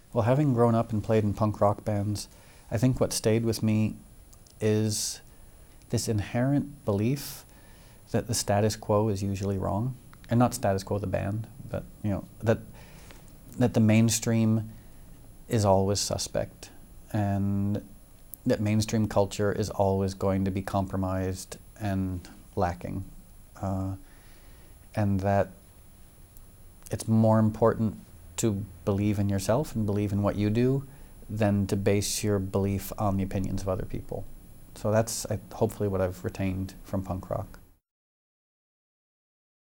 Well, having grown up and played in punk rock bands, I think what stayed with me is this inherent belief that the status quo is usually wrong. And not status quo the band, but that the mainstream is always suspect, and that mainstream culture is always going to be compromised and lacking. And that it's more important to believe in yourself and believe in what you do than to base your belief on the opinions of other people. So that's hopefully what I've retained from punk rock.